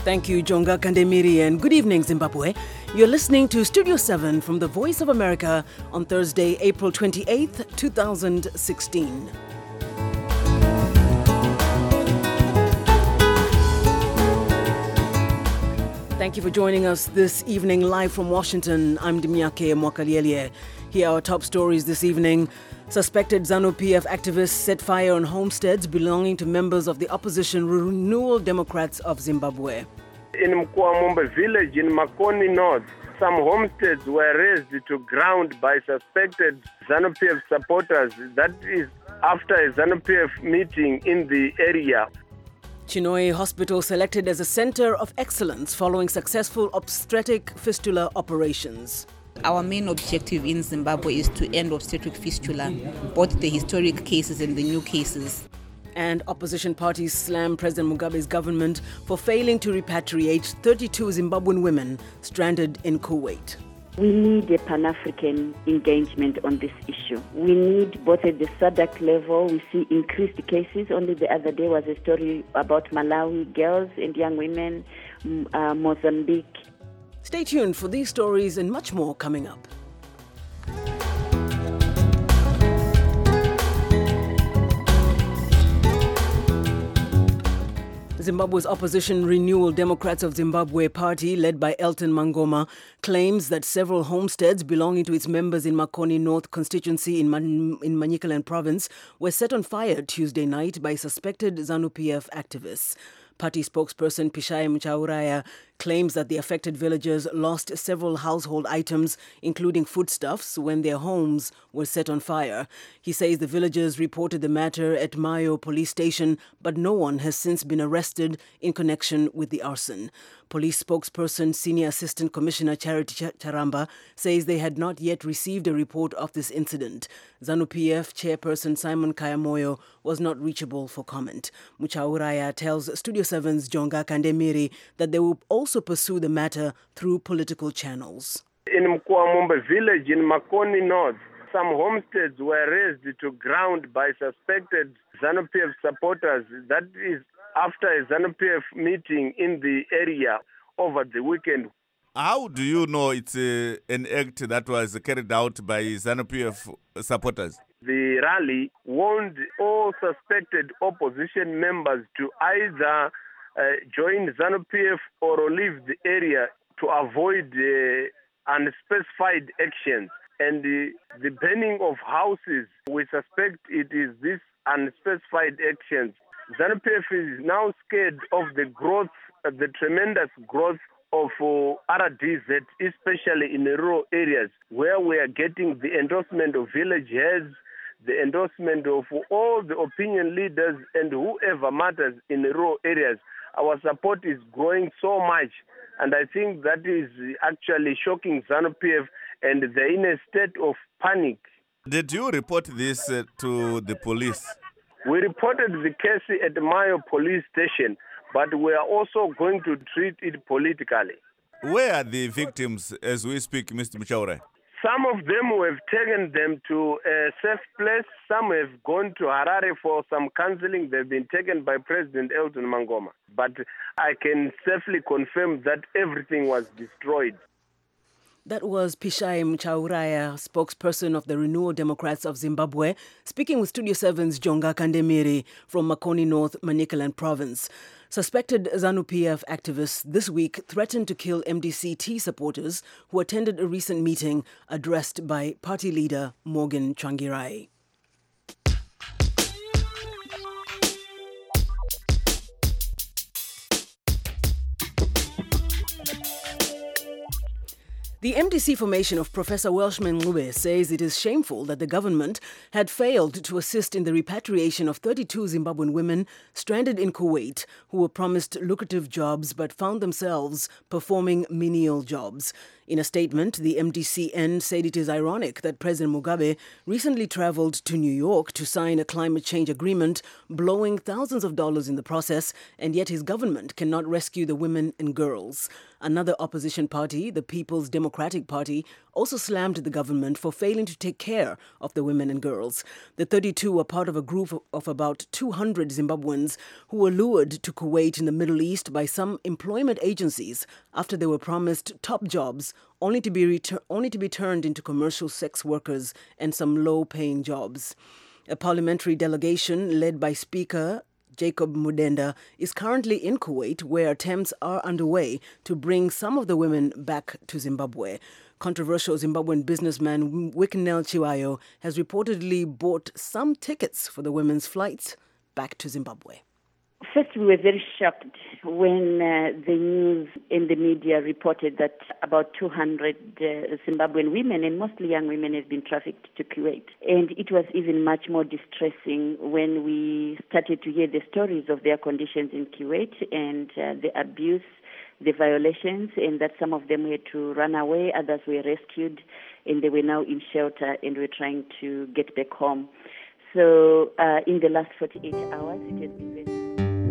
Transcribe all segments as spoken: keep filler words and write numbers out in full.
Thank you, Jonga Kandemiri, and good evening, Zimbabwe. You're listening to Studio seven from the Voice of America on Thursday, April twenty-eighth, twenty sixteen. Thank you for joining us this evening live from Washington. I'm Dimyake Mwakaliele. Here are our top stories this evening. Suspected ZANU-P F activists set fire on homesteads belonging to members of the opposition Renewal Democrats of Zimbabwe. In Mkwamumbe village in Makoni North, some homesteads were razed to ground by suspected ZANU-P F supporters. That is after a ZANU-P F meeting in the area. Chinhoyi Hospital selected as a center of excellence following successful obstetric fistula operations. Our main objective in Zimbabwe is to end obstetric fistula, both the historic cases and the new cases. And opposition parties slam President Mugabe's government for failing to repatriate thirty-two Zimbabwean women stranded in Kuwait. We need a Pan-African engagement on this issue. We need both at the SADC level, we see increased cases. Only the other day was a story about Malawi girls and young women, uh, Mozambique. Stay tuned for these stories and much more coming up. Zimbabwe's opposition Renewal Democrats of Zimbabwe party, led by Elton Mangoma, claims that several homesteads belonging to its members in Makoni North constituency in, Man- in Manicaland province were set on fire Tuesday night by suspected ZANU-P F activists. Party spokesperson Pishai Muchauraya claims that the affected villagers lost several household items, including foodstuffs, when their homes were set on fire. He says the villagers reported the matter at Mayo police station, but no one has since been arrested in connection with the arson. Police spokesperson Senior Assistant Commissioner Charity Charamba says they had not yet received a report of this incident. ZANU-P F chairperson Simon Kayamoyo was not reachable for comment. Muchauraya tells Studio seven's Jonga Kandemiri that they will also pursue the matter through political channels. In Mkwamumbe village in Makoni North, some homesteads were razed to ground by suspected ZANU-P F supporters. That is after a ZANU-P F meeting in the area over the weekend. How do you know it's uh, an act that was carried out by ZANU-P F supporters? The rally warned all suspected opposition members to either uh, join ZANU-P F or leave the area to avoid uh, unspecified actions. And the, the burning of houses, we suspect it is this unspecified actions. ZANU-P F is now scared of the growth, uh, the tremendous growth of uh, R D Z, especially in the rural areas, where we are getting the endorsement of village heads, the endorsement of all the opinion leaders and whoever matters in the rural areas. Our support is growing so much, and I think that is actually shocking ZANU-P F, and they're in a state of panic. Did you report this uh, to the police? We reported the case at Mayo police station, but we are also going to treat it politically. Where are the victims as we speak, Mister Muchaure? Some of them we have taken them to a safe place. Some have gone to Harare for some counseling. They've been taken by President Elton Mangoma. But I can safely confirm that everything was destroyed. That was Pishai Muchauraya, spokesperson of the Renewal Democrats of Zimbabwe, speaking with Studio seven's Jonga Kandemiri from Makoni North, Manicaland province. Suspected ZANU-P F activists this week threatened to kill M D C T supporters who attended a recent meeting addressed by party leader Morgan Tsvangirai. The M D C formation of Professor Welshman Ncube says it is shameful that the government had failed to assist in the repatriation of thirty-two Zimbabwean women stranded in Kuwait who were promised lucrative jobs but found themselves performing menial jobs. In a statement, the M D C N said it is ironic that President Mugabe recently traveled to New York to sign a climate change agreement, blowing thousands of dollars in the process, and yet his government cannot rescue the women and girls. Another opposition party, the People's Democratic Party, also slammed the government for failing to take care of the women and girls. The thirty-two were part of a group of about two hundred Zimbabweans who were lured to Kuwait in the Middle East by some employment agencies after they were promised top jobs, only to be retur- only to be turned into commercial sex workers and some low-paying jobs. A parliamentary delegation led by Speaker Jacob Mudenda is currently in Kuwait, where attempts are underway to bring some of the women back to Zimbabwe. Controversial Zimbabwean businessman Wicknell Chiwayo has reportedly bought some tickets for the women's flights back to Zimbabwe. First, we were very shocked when uh, the news in the media reported that about two hundred uh, Zimbabwean women, and mostly young women, have been trafficked to Kuwait. And it was even much more distressing when we started to hear the stories of their conditions in Kuwait and uh, the abuse, the violations, and that some of them had to run away, others were rescued, and they were now in shelter and were trying to get back home. So uh, in the last forty-eight hours, it has been very...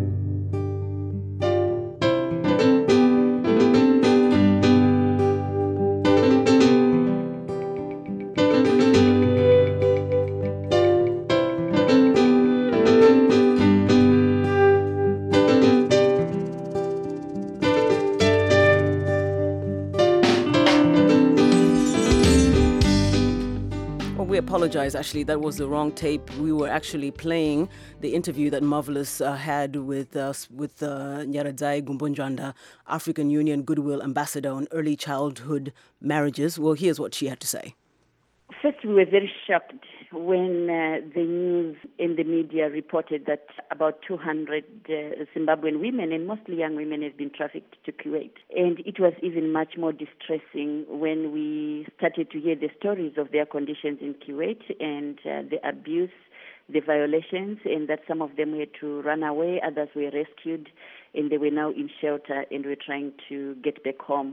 We apologize, actually, that was the wrong tape. We were actually playing the interview that Marvelous uh, had with uh, with uh, Nyaradzai Gumbonjwanda, African Union Goodwill Ambassador on early childhood marriages. Well, here's what she had to say. First, we were very shocked when uh, the news in the media reported that about two hundred uh, Zimbabwean women, and mostly young women, have been trafficked to Kuwait. And it was even much more distressing when we started to hear the stories of their conditions in Kuwait and uh, the abuse, the violations, and that some of them had to run away, others were rescued, and they were now in shelter and were trying to get back home.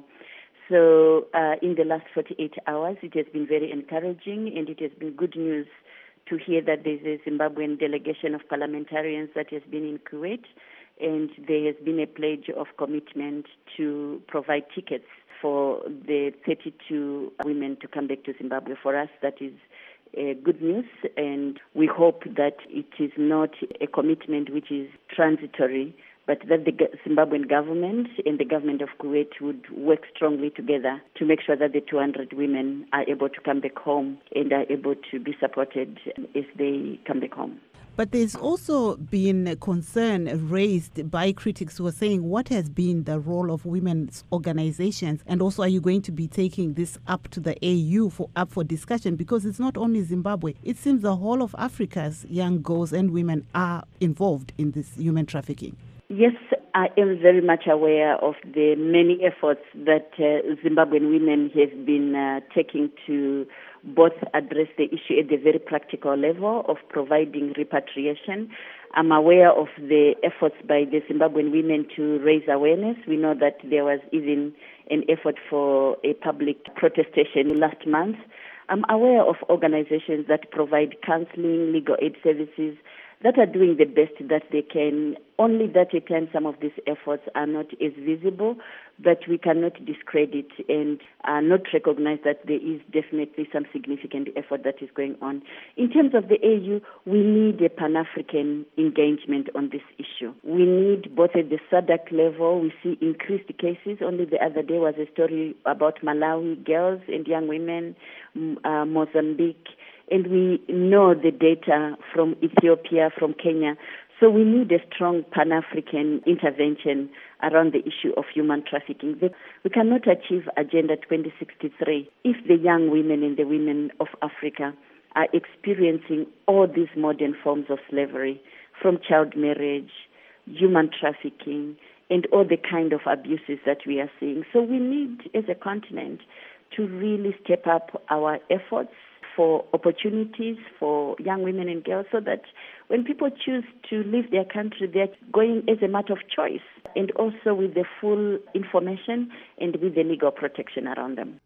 So uh, in the last forty-eight hours, it has been very encouraging, and it has been good news to hear that there's a Zimbabwean delegation of parliamentarians that has been in Kuwait, and there has been a pledge of commitment to provide tickets for the thirty-two women to come back to Zimbabwe. For us, that is uh, good news, and we hope that it is not a commitment which is transitory, but that the Zimbabwean government and the government of Kuwait would work strongly together to make sure that the two hundred women are able to come back home and are able to be supported if they come back home. But there's also been a concern raised by critics who are saying, what has been the role of women's organizations? And also, are you going to be taking this up to the A U for up for discussion? Because it's not only Zimbabwe. It seems the whole of Africa's young girls and women are involved in this human trafficking. Yes, I am very much aware of the many efforts that uh, Zimbabwean women have been uh, taking to both address the issue at the very practical level of providing repatriation. I'm aware of the efforts by the Zimbabwean women to raise awareness. We know that there was even an effort for a public protestation last month. I'm aware of organizations that provide counseling, legal aid services, that are doing the best that they can, only that at times some of these efforts are not as visible, but we cannot discredit and uh, not recognize that there is definitely some significant effort that is going on. In terms of the A U, we need a Pan-African engagement on this issue. We need both at the SADC level, we see increased cases. Only the other day was a story about Malawi girls and young women, uh, Mozambique, and we know the data from Ethiopia, from Kenya. So we need a strong Pan-African intervention around the issue of human trafficking. We cannot achieve Agenda twenty sixty-three if the young women and the women of Africa are experiencing all these modern forms of slavery, from child marriage, human trafficking, and all the kind of abuses that we are seeing. So we need, as a continent, to really step up our efforts for opportunities for young women and girls, so that when people choose to leave their country, they're going as a matter of choice, and also with the full information and with the legal protection around them.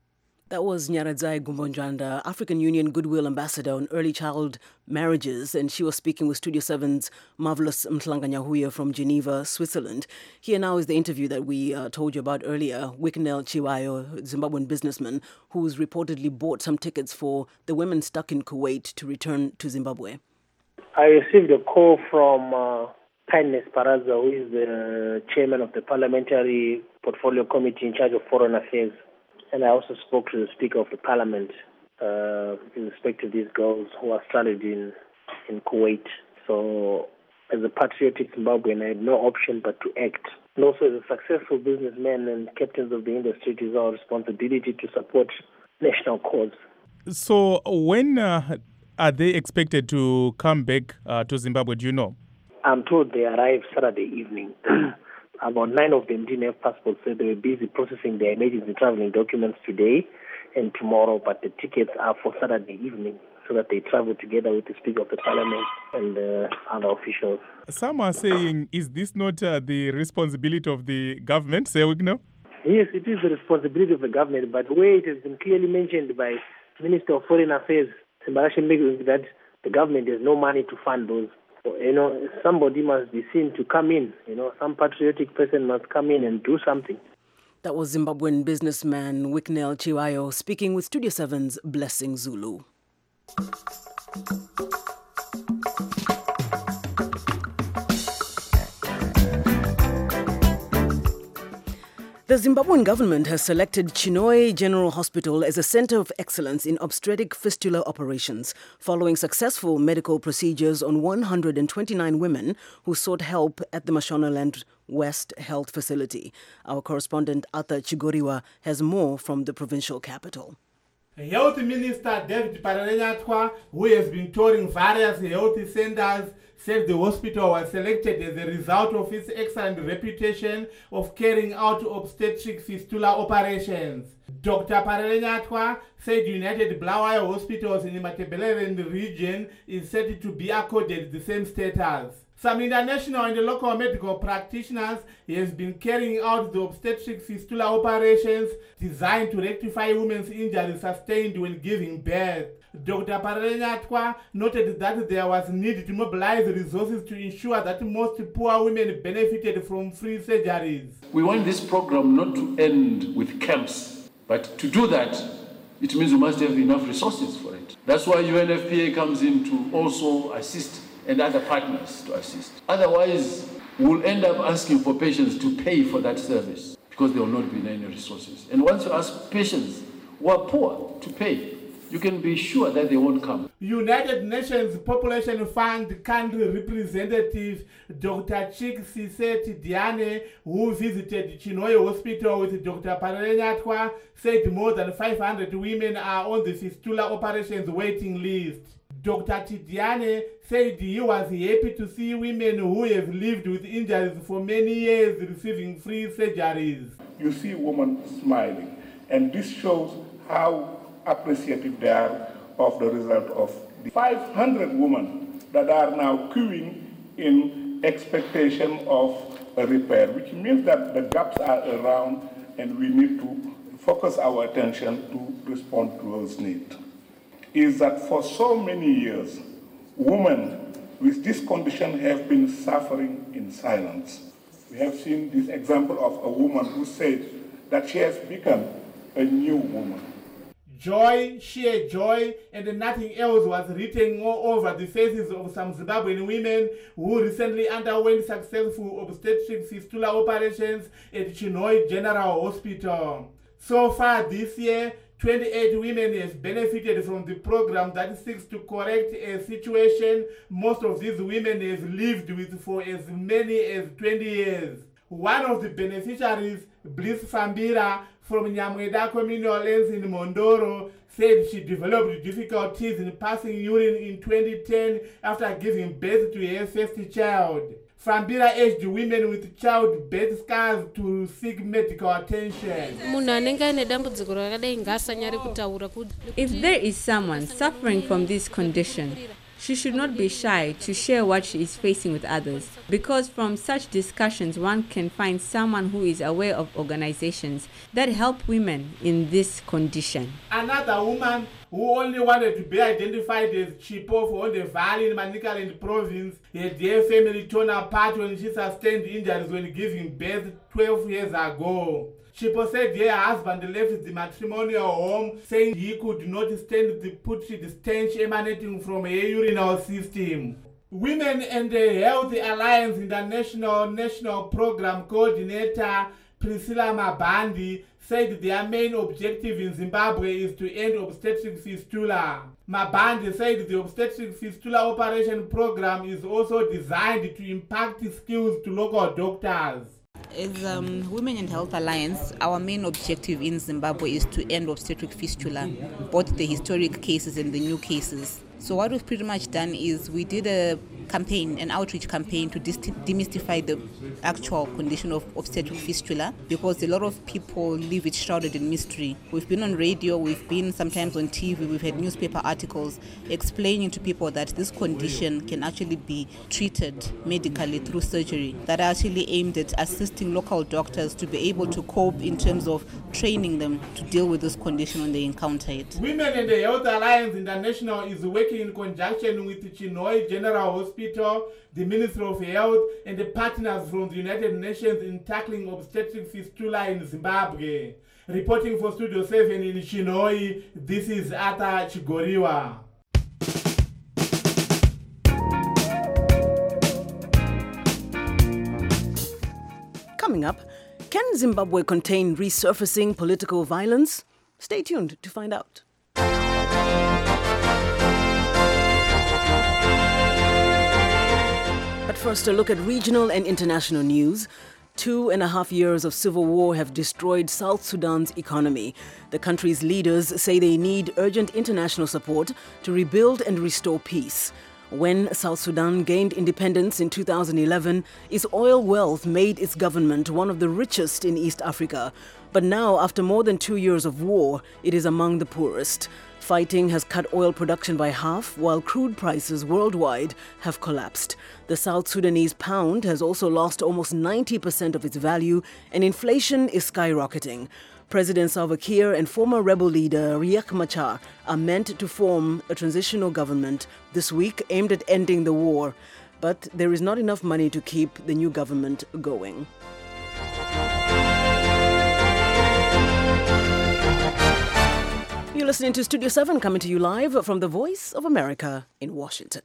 That was Nyaradzai Gumbonjanda, African Union Goodwill Ambassador on early child marriages, and she was speaking with Studio seven's Marvelous Mtlanganyahuya from Geneva, Switzerland. Here now is the interview that we uh, told you about earlier. Wicknell Chiwayo, Zimbabwean businessman, who's reportedly bought some tickets for the women stuck in Kuwait to return to Zimbabwe. I received a call from uh, Kindness Paraza, who is the chairman of the Parliamentary Portfolio Committee in charge of Foreign Affairs. And I also spoke to the Speaker of the Parliament uh, in respect to these girls who are stranded in, in Kuwait. So as a patriotic Zimbabwean, I had no option but to act. And also as a successful businessman and captains of the industry, it is our responsibility to support national cause. So when uh, are they expected to come back uh, to Zimbabwe, do you know? I'm told they arrived Saturday evening. About nine of them didn't have passports, so they were busy processing their emergency traveling documents today and tomorrow, but the tickets are for Saturday evening so that they travel together with the Speaker of the Parliament and uh, other officials. Some are saying, is this not uh, the responsibility of the government, Sir Wicknell? Yes, it is the responsibility of the government, but the way it has been clearly mentioned by Minister of Foreign Affairs, Simbarashe Mbeki, that the government has no money to fund those. You know, somebody must be seen to come in. You know, some patriotic person must come in and do something. That was Zimbabwean businessman Wicknell Chiwayo speaking with Studio seven's Blessing Zulu. The Zimbabwean government has selected Chinhoyi General Hospital as a center of excellence in obstetric fistula operations, following successful medical procedures on one hundred twenty-nine women who sought help at the Mashonaland West Health Facility. Our correspondent Arthur Chigoriwa has more from the provincial capital. Health Minister David Pararenyatwa, who has been touring various health centers, said the hospital was selected as a result of its excellent reputation of carrying out obstetric fistula operations. Doctor Pararenyatwa said United Bulawayo Hospitals in the Matabeleland region is set to be accorded the same status. Some international and local medical practitioners has been carrying out the obstetric fistula operations designed to rectify women's injuries sustained when giving birth. Doctor Pararenyatwa noted that there was need to mobilize resources to ensure that most poor women benefited from free surgeries. We want this program not to end with camps, but to do that, it means we must have enough resources for it. That's why U N F P A comes in to also assist and other partners to assist. Otherwise, we'll end up asking for patients to pay for that service because there will not be any resources. And once you ask patients who are poor to pay, you can be sure that they won't come. United Nations Population Fund country representative Doctor Chik Siseti Diane, who visited Chinhoyi Hospital with Doctor Pararenyatwa, said more than five hundred women are on the fistula operations waiting list. Doctor Tidiane said he was happy to see women who have lived with injuries for many years receiving free surgeries. You see women smiling, and this shows how appreciative they are of the result of the five hundred women that are now queuing in expectation of a repair, which means that the gaps are around and we need to focus our attention to respond to those needs. Is that for so many years, women with this condition have been suffering in silence. We have seen this example of a woman who said that she has become a new woman. Joy, sheer joy, and nothing else was written all over the faces of some Zimbabwean women who recently underwent successful obstetric fistula operations at Chinhoyi General Hospital. So far this year, twenty-eight women have benefited from the program that seeks to correct a situation most of these women have lived with for as many as twenty years. One of the beneficiaries, Bliss Fambira, from Nyamweda Communal Lands in Mondoro, said she developed difficulties in passing urine in twenty ten after giving birth to her first child. Fambira urged women with childbirth scars to seek medical attention. If there is someone suffering from this condition, She should not be shy to share what she is facing with others, because from such discussions one can find someone who is aware of organizations that help women in this condition. Another woman who only wanted to be identified as Chipo for the valley in Manicaland province, her dear family torn apart when she sustained injuries when giving birth twelve years ago. Chipo said her husband left the matrimonial home saying he could not stand the putrid stench emanating from her urinal system. Women and the Health Alliance International National Program Coordinator Priscilla Mabandi said their main objective in Zimbabwe is to end obstetric fistula. Mabandi said the obstetric fistula operation program is also designed to impact skills to local doctors. As um, Women and Health Alliance, our main objective in Zimbabwe is to end obstetric fistula, both the historic cases and the new cases. So what we've pretty much done is we did a campaign, an outreach campaign to demystify the actual condition of obstetric fistula, because a lot of people leave it shrouded in mystery. We've been on radio, we've been sometimes on T V, we've had newspaper articles explaining to people that this condition can actually be treated medically through surgery, that are actually aimed at assisting local doctors to be able to cope in terms of training them to deal with this condition when they encounter it. Women and the Health Alliance International is working in conjunction with Chinhoyi General Hospital, the Ministry of Health, and the partners from the United Nations in tackling obstetric fistula in Zimbabwe. Reporting for Studio seven in Chinhoyi, this is Arthur Chigoriwa. Coming up, can Zimbabwe contain resurfacing political violence? Stay tuned to find out. But first, a look at regional and international news. Two and a half years of civil war have destroyed South Sudan's economy. The country's leaders say they need urgent international support to rebuild and restore peace. When South Sudan gained independence in two thousand eleven, its oil wealth made its government one of the richest in East Africa. But now, after more than two years of war, it is among the poorest. Fighting has cut oil production by half, while crude prices worldwide have collapsed. The South Sudanese pound has also lost almost ninety percent of its value, and inflation is skyrocketing. President Salva Kiir and former rebel leader Riek Machar are meant to form a transitional government this week aimed at ending the war. But there is not enough money to keep the new government going. You're listening to Studio seven, coming to you live from the Voice of America in Washington.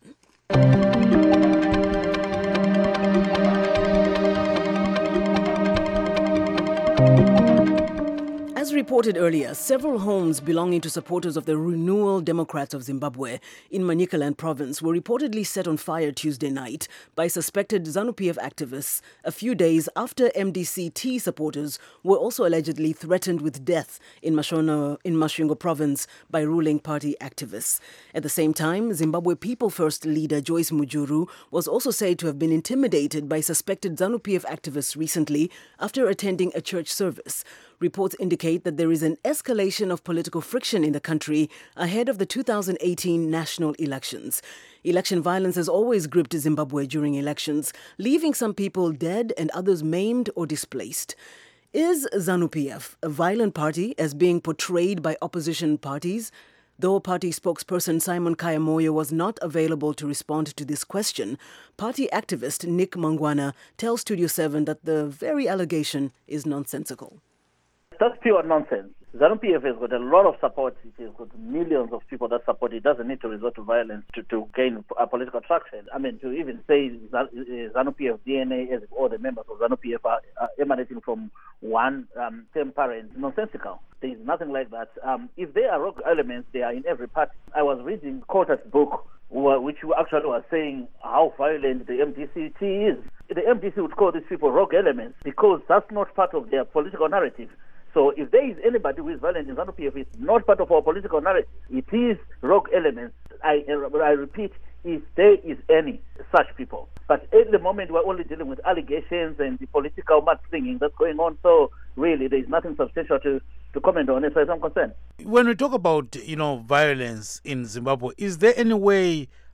As reported earlier, several homes belonging to supporters of the Renewal Democrats of Zimbabwe in Manicaland province were reportedly set on fire Tuesday night by suspected ZANU-P F activists a few days after M D C T supporters were also allegedly threatened with death in Mashono, in Masvingo province by ruling party activists. At the same time, Zimbabwe People First leader Joyce Mujuru was also said to have been intimidated by suspected ZANU-P F activists recently after attending a church service. Reports indicate that there is an escalation of political friction in the country ahead of the two thousand eighteen national elections. Election violence has always gripped Zimbabwe during elections, leaving some people dead and others maimed or displaced. Is ZANU-P F a violent party as being portrayed by opposition parties? Though party spokesperson Simon Kayamoyo was not available to respond to this question, party activist Nick Mangwana tells Studio seven that the very allegation is nonsensical. That's pure nonsense. ZANU-P F has got a lot of support. It has got millions of people that support it. It doesn't need to resort to violence to, to gain a political traction. I mean, to even say ZANU-P F D N A as if all the members of ZANU-P F are, are emanating from one um, same parent, nonsensical. There is nothing like that. Um, if there are rogue elements, they are in every party. I was reading Cota's book, which actually was saying how violent the M D C T is. The M D C would call these people rogue elements because that's not part of their political narrative. So if there is anybody who is violent in ZANU-P F, it's not part of our political narrative. It is rogue elements. I, I repeat, if there is any such people. But at the moment, we're only dealing with allegations and the political mudslinging that's going on. So really, there is nothing substantial to, to comment on as far as I'm concerned. When we talk about, you know, violence in Zimbabwe, is there any way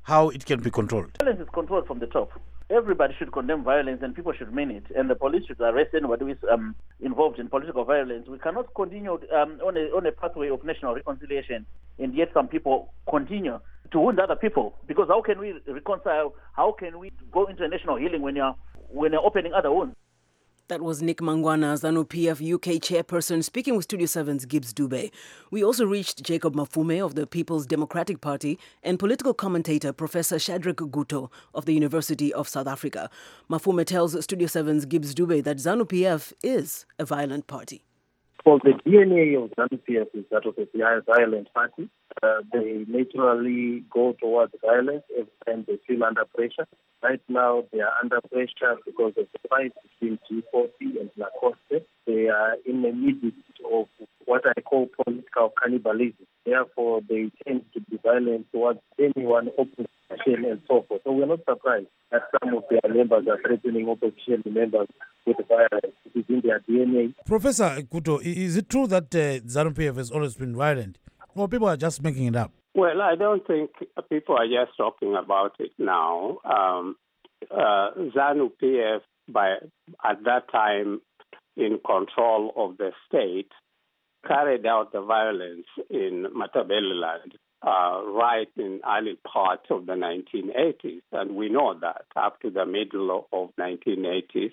how it can be controlled? Violence is controlled from the top. Everybody should condemn violence and people should mean it. And the police should arrest anybody who is um, involved in political violence. We cannot continue um, on, a, on a pathway of national reconciliation, and yet some people continue to wound other people. Because how can we reconcile? How can we go into a national healing when you're, when you're opening other wounds? That was Nick Mangwana, ZANU P F U K chairperson, speaking with Studio seven's Gibbs Dube. We also reached Jacob Mafume of the People's Democratic Party and political commentator Professor Shadrack Guto of the University of South Africa. Mafume tells Studio seven's Gibbs Dube that ZANU P F is a violent party. Well, the D N A of ZANU P F is that of a violent party. Uh, they naturally go towards violence every time they feel under pressure. Right now, they are under pressure because of the fight between G forty and Lacoste. They are in the midst of what I call political cannibalism. Therefore, they tend to be violent towards anyone opposition and so forth. So we're not surprised that some of their members are threatening opposition members with violence. It is in their D N A. Professor Guto, is it true that uh, ZANU P F has always been violent? Or people are just making it up? Well, I don't think people are just talking about it now. Um, uh, ZANU P F, by at that time in control of the state, carried out the violence in Matabeleland uh, right in early parts of the nineteen eighties, and we know that up to the middle of nineteen eighties.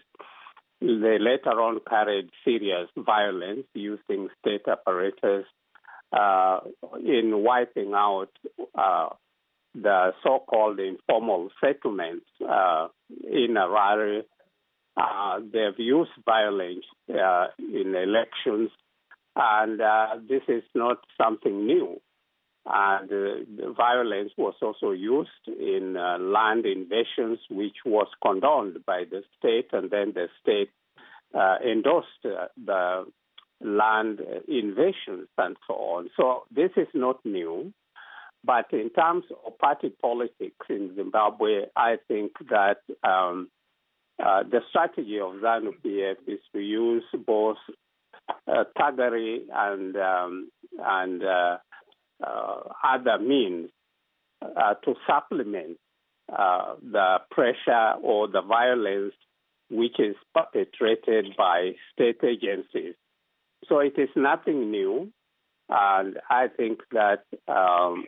They later on carried serious violence using state apparatus uh, in wiping out uh, the so-called informal settlements uh, in Harare. Uh, they've used violence uh, in elections, and uh, this is not something new. And uh, the violence was also used in uh, land invasions, which was condoned by the state, and then the state uh, endorsed uh, the land invasions and so on. So this is not new. But in terms of party politics in Zimbabwe, I think that um, uh, the strategy of ZANU P F is to use both uh, thuggery and um, and uh, uh, other means uh, to supplement uh, the pressure or the violence which is perpetrated by state agencies. So it is nothing new, and I think that um,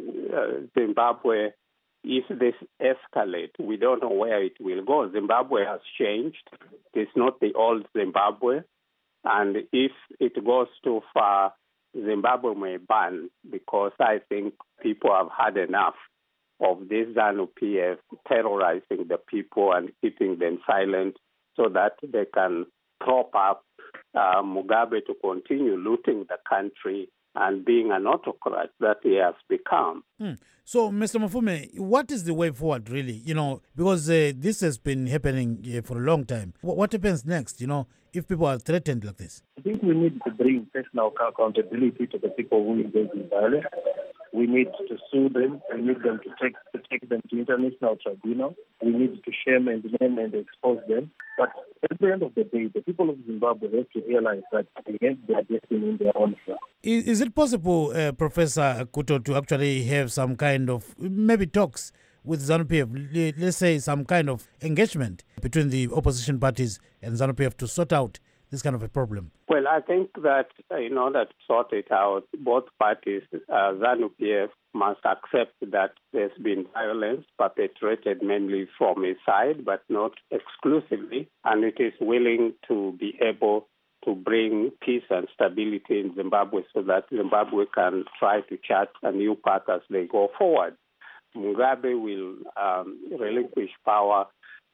uh, Zimbabwe, if this escalates, we don't know where it will go. Zimbabwe has changed. It's not the old Zimbabwe, and if it goes too far, Zimbabwe may burn, because I think people have had enough of this ZANU P F terrorizing the people and keeping them silent so that they can prop up uh, Mugabe to continue looting the country and being an autocrat that he has become. Hmm. So, Mister Mafume, what is the way forward, really? You know, because uh, this has been happening uh, for a long time. W- what happens next, you know, if people are threatened like this? I think we need to bring personal accountability to the people who engage in violence. We need to sue them. We need them to take to take them to international tribunal. We need to shame and name and expose them. But at the end of the day, the people of Zimbabwe have to realize that they have their destiny in their own hands. Is, is it possible, uh, Professor Guto, to actually have some kind of maybe talks with ZANU P F, let's say some kind of engagement between the opposition parties and ZANU P F to sort out this kind of a problem? Well, I think that uh, in order to sort it out, both parties, uh, ZANU P F must accept that there's been violence perpetrated mainly from his side, but not exclusively, and it is willing to be able to bring peace and stability in Zimbabwe so that Zimbabwe can try to chart a new path as they go forward. Mugabe will um, relinquish power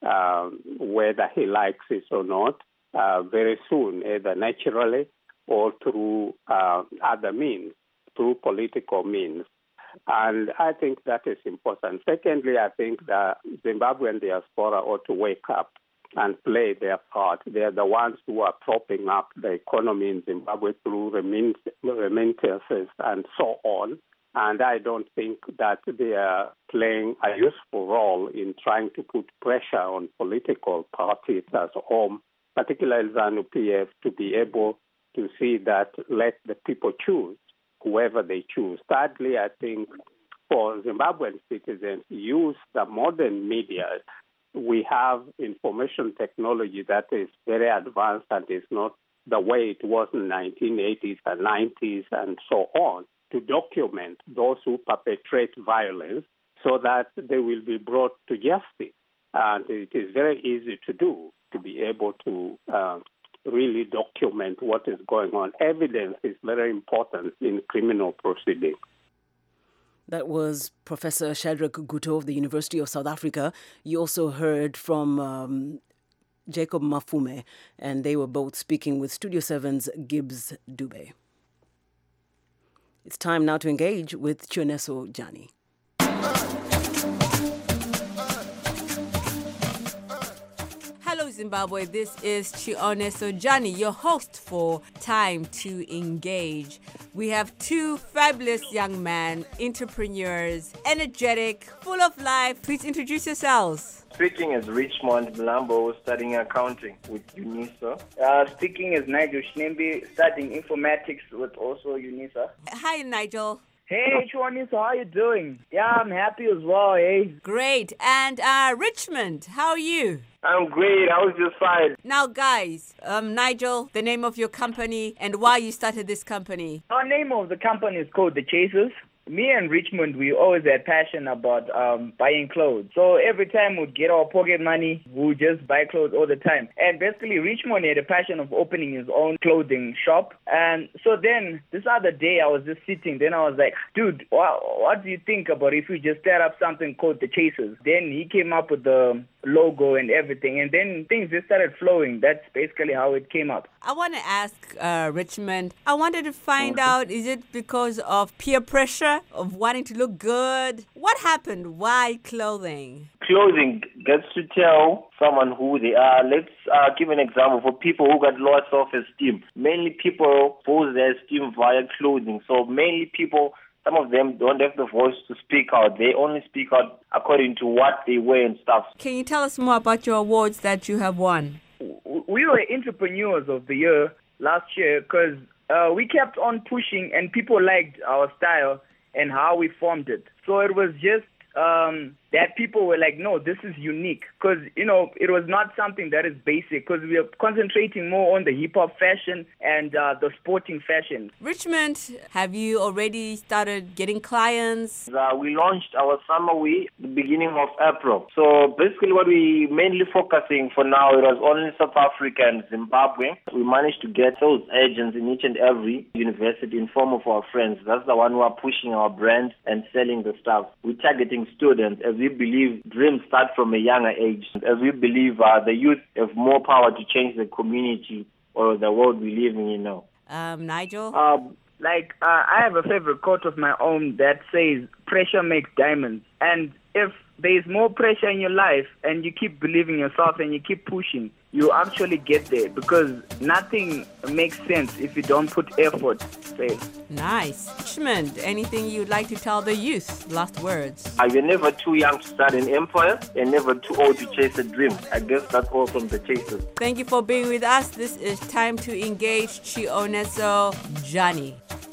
um, whether he likes it or not uh, very soon, either naturally or through uh, other means, through political means. And I think that is important. Secondly, I think the Zimbabwean diaspora ought to wake up and play their part. They are the ones who are propping up the economy in Zimbabwe through remittances and so on. And I don't think that they are playing a useful role in trying to put pressure on political parties at home, particularly ZANU P F, to be able to see that let the people choose whoever they choose. Thirdly, I think for Zimbabwean citizens use the modern media. We have information technology that is very advanced and is not the way it was in the nineteen eighties and nineties and so on, to document those who perpetrate violence so that they will be brought to justice. And it is very easy to do, to be able to uh, really document what is going on. Evidence is very important in criminal proceedings. That was Professor Shadrack Guto of the University of South Africa. You also heard from um, Jacob Mafume, and they were both speaking with Studio seven's Gibbs Dube. It's time now to engage with Chioneso Jani. Hello Zimbabwe, this is Chioneso Jani, your host for Time to Engage. We have two fabulous young men, entrepreneurs, energetic, full of life. Please introduce yourselves. Speaking is Richmond Mlambo, studying accounting with UNISA. Uh, speaking is Nigel Shnembi, studying informatics with also UNISA. Hi, Nigel. Hey, Chwanisa, how you doing? Yeah, I'm happy as well, hey. Great. And uh, Richmond, how are you? I'm great. I was just fine. Now, guys, um, Nigel, the name of your company and why you started this company. Our name of the company is called The Chasers. Me and Richmond, we always had passion about um, buying clothes. So every time we'd get our pocket money, we'd just buy clothes all the time. And basically, Richmond had a passion of opening his own clothing shop. And so then, this other day, I was just sitting. Then I was like, dude, what, what do you think about if we just start up something called The Chasers? Then he came up with the logo and everything. And then things just started flowing. That's basically how it came up. I want to ask uh, Richmond, I wanted to find out, is it because of peer pressure, of wanting to look good? What happened? Why clothing? Clothing gets to tell someone who they are. Let's uh, give an example for people who got low self-esteem. Mainly people boost their esteem via clothing. So mainly people, some of them don't have the voice to speak out. They only speak out according to what they wear and stuff. Can you tell us more about your awards that you have won? We were Entrepreneurs of the Year last year because uh, we kept on pushing and people liked our style and how we formed it. So it was just um, that people were like, no, this is unique. Because, you know, it was not something that is basic because we are concentrating more on the hip-hop fashion and uh, the sporting fashion. Richmond, have you already started getting clients? Uh, we launched our summer week the beginning of April. So basically what we mainly focusing for now, it was only South Africa and Zimbabwe. We managed to get those agents in each and every university in form of our friends. That's the one who are pushing our brand and selling the stuff. We're targeting students as we believe dreams start from a younger age. As we believe uh, the youth have more power to change the community or the world we live in, you know. Um, Nigel? Um, like, uh, I have a favorite quote of my own that says, pressure makes diamonds. And if there is more pressure in your life and you keep believing yourself and you keep pushing, you actually get there because nothing makes sense if you don't put effort. Say. Nice. Richmond, anything you'd like to tell the youth? Last words. Uh, you're never too young to start an empire and never too old to chase a dream. I guess that's all from The Chasers. Thank you for being with us. This is Time to Engage. Chioneso Jani.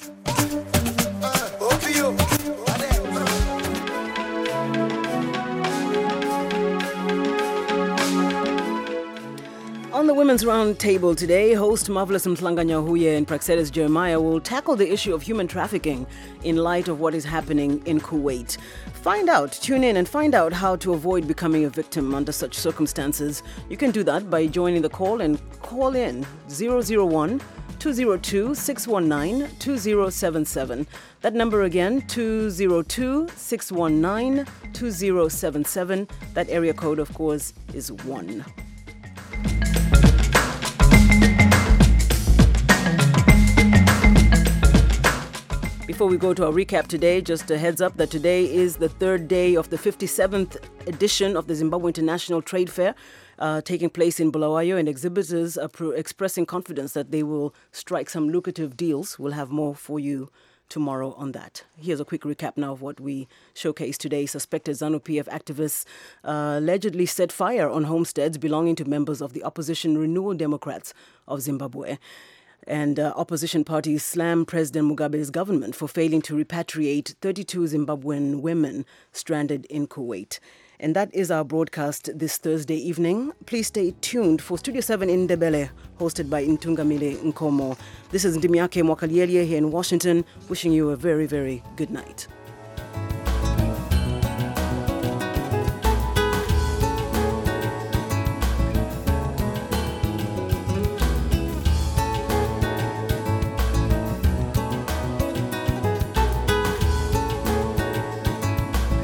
On the Women's Roundtable today, host Marvelous Mhlanga-Nyahuye and Praxedes Jeremiah will tackle the issue of human trafficking in light of what is happening in Kuwait. Find out, tune in and find out how to avoid becoming a victim under such circumstances. You can do that by joining the call and call in zero zero one, two zero two, six one nine, two zero seven seven. That number again, two zero two, six one nine, two zero seven seven. That area code, of course, is one. Before we go to our recap today, just a heads up that today is the third day of the fifty-seventh edition of the Zimbabwe International Trade Fair, uh, taking place in Bulawayo, and exhibitors are pro- expressing confidence that they will strike some lucrative deals. We'll have more for you tomorrow on that. Here's a quick recap now of what we showcased today. Suspected ZANU-P F activists uh, allegedly set fire on homesteads belonging to members of the opposition Renewal Democrats of Zimbabwe. And uh, opposition parties slam President Mugabe's government for failing to repatriate thirty-two Zimbabwean women stranded in Kuwait. And that is our broadcast this Thursday evening. Please stay tuned for Studio seven in Ndebele, hosted by Ntungamile Nkomo. This is Ndimiake Mwakaliele here in Washington, wishing you a very, very good night.